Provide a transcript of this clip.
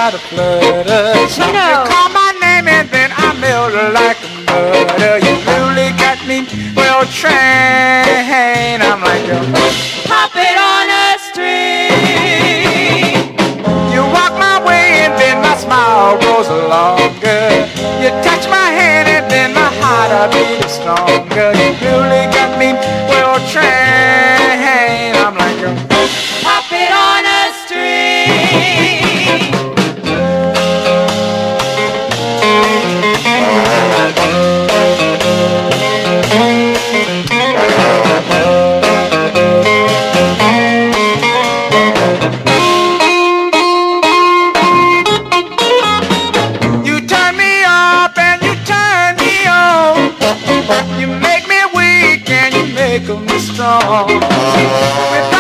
start to flutter. Chino. You call my name and then I melt like a butter. You really got me well trained. I'm like a puppet on a string. you walk my way and then my smile grows longer. You touch my hand and then my heart a beat stronger. You really got me well trained. I'm like a puppet on a string. you turn me up and you turn me on. You make me weak and you make me strong. Without